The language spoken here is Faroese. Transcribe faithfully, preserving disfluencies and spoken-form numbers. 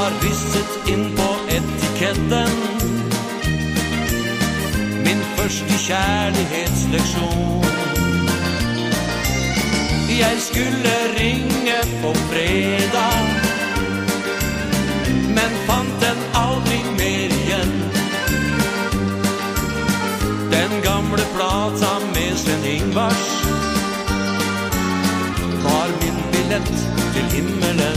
var risset inn på etiketten. Min første kjærlighetsleksjon. Jeg skulle ringe på fredag, men fant den aldri mer igjen. Den gamle plata med Sven Ingvars var min billett til himmelen.